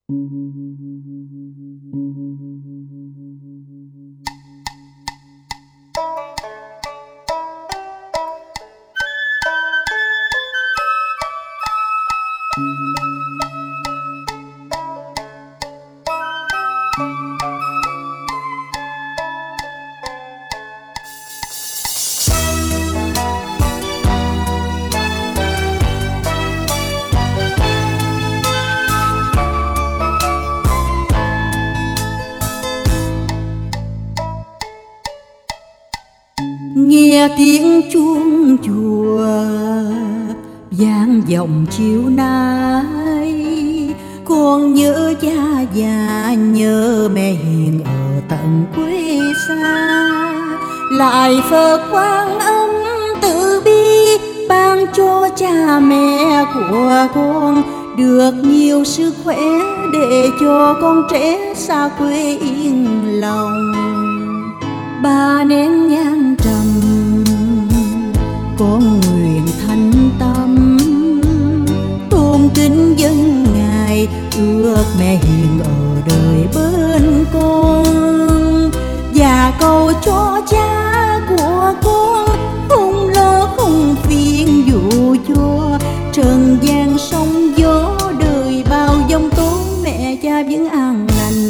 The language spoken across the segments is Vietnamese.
Nghe tiếng chuông chùa vang vọng chiều nay, con nhớ cha già nhớ mẹ hiền ở tận quê xa. Lại Phật Quan Âm từ bi ban cho cha mẹ của con được nhiều sức khỏe để cho con trẻ xa quê yên lòng. Ba nén nhang trầm con nguyện thành tâm tôn kính dân ngài, ước mẹ hiền ở đời bên con, và cầu cho cha của con không lo không phiền dù cho trần gian sóng gió đời bao giông tố, mẹ cha vẫn an lành.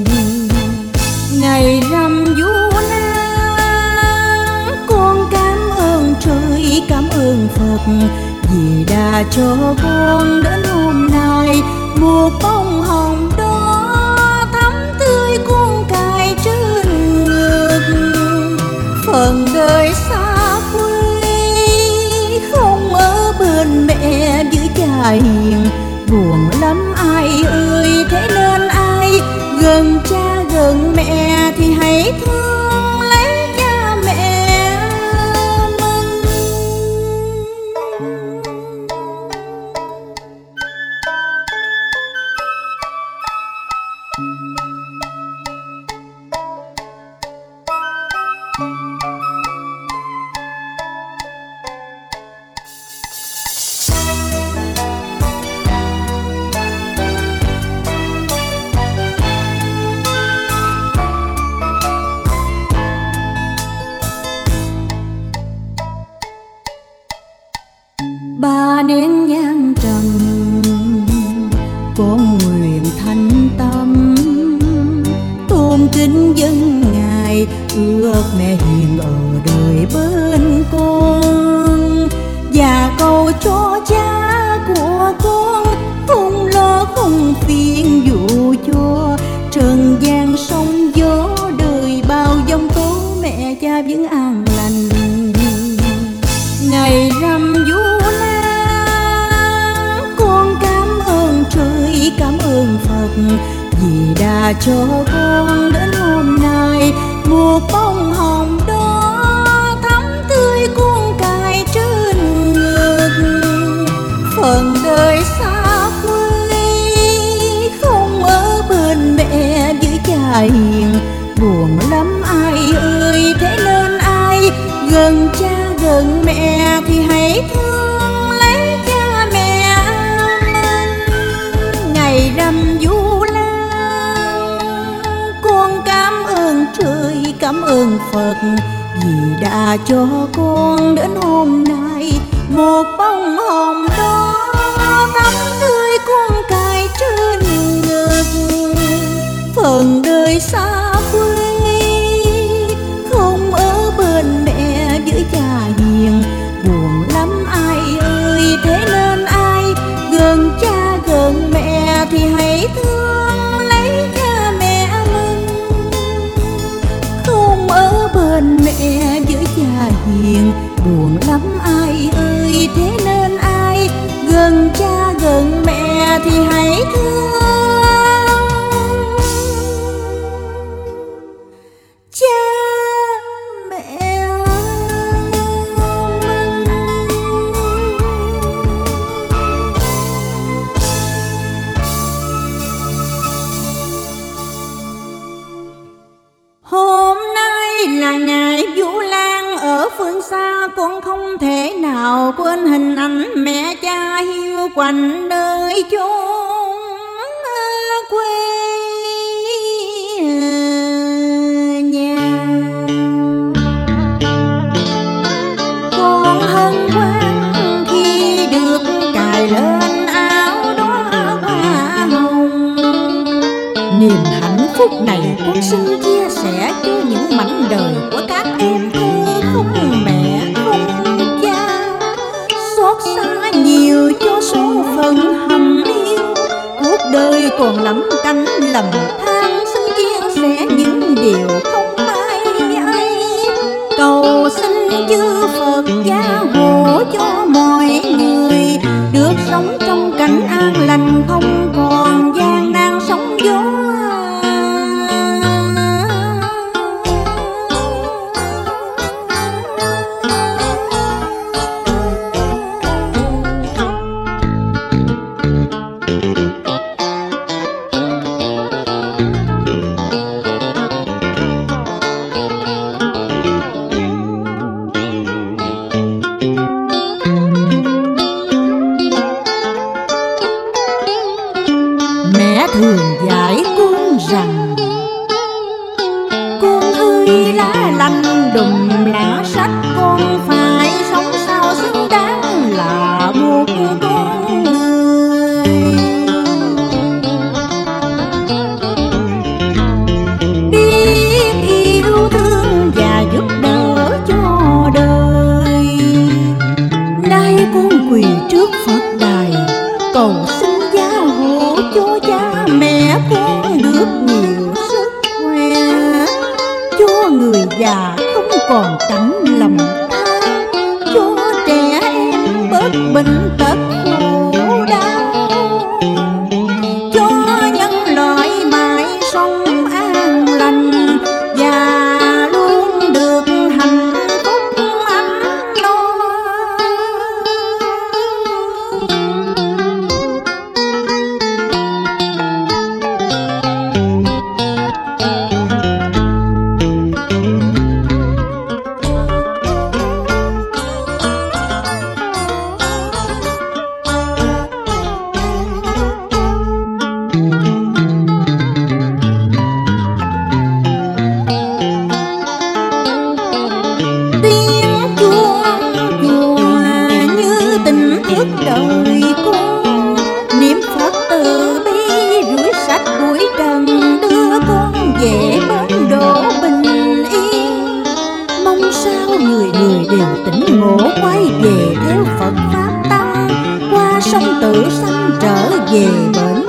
Ngày rằm Vu Lan con cảm ơn trời cảm ơn Phật vì đã cho con đến hôm nay một bông hồng đó thắm tươi con cài trên ngực. Phần đời xa quê không ở bên mẹ giữ cha hiền buồn lắm ai ơi, thế nên ai gần cha gần mẹ thì hãy thương lấy cha mẹ mình. Ba nén nhang trầm con nguyện thành tâm tôn kính dân ngài, ước mẹ hiền ở đời bên con, và cầu cho cha của con không lo không phiền dù cho trần gian sóng gió đời bao giông tố, mẹ cha vẫn an lành. Ngày rằm Vu Lan con cảm ơn trời cảm ơn Phật vì đã cho con đến hôm nay một bông hồng đó thắm tươi con cài trên ngực. Phần đời xa quê không ở bên mẹ giữ cha hiền buồn lắm ai ơi, thế nên ai gần cha gần mẹ thì hãy thương lấy cha mẹ mình. Ngày rằm Vu Lan con cảm ơn trời cảm ơn Phật vì đã cho con đến hôm nay một bông hồng đó thắm tươi con cài trên ngực. Phần đời xa quê không ở bên mẹ giữ cha hiền buồn lắm ai ơi, thế nên ai gần cha gần mẹ thì hãy thương lấy cha mẹ mình. Không ở bên mẹ giữ cha hiền buồn lắm ai ơi, thế nên ai gần cha gần mẹ thì hãy thương cha mẹ mình. Hôm nay là ngày Vu Lan ở phương xa, con không thể nào quên hình ảnh mẹ cha hiu quạnh nơi chốn Niềm hạnh phúc này con xin chia sẻ cho những mảnh đời của các em thơ không mẹ không cha, xót xa nhiều cho số phận hầm hiu. Cuộc đời còn lắm cánh lầm than, xin chia sẻ những điều không ai ấy. Cầu xin chư Phật gia hộ cho mọi người được sống trong cảnh an lành, không còn gian nan sóng gió. Mẹ thường dạy con rằng con ơi lá lành đùm lá sách, con phải sống sao xứng đáng là một con người. Biết yêu thương và giúp đỡ cho đời, nay con quỳ trước Phật đài cầu xin gia hộ cho cha mẹ con được nhiều sức khỏe, cho người già không còn cảnh lầm than, cho trẻ em bớt bệnh tật khổ đau, cho nhân loại mãi sống an lành và luôn được hạnh phúc ấm no. Đời con niệm Phật từ bi, rửa sạch bụi trần, đưa con về bến đỗ bình yên. Mong sao người người đều tỉnh ngộ, quay về theo Phật pháp tăng, qua sông Tử Sanh trở về bến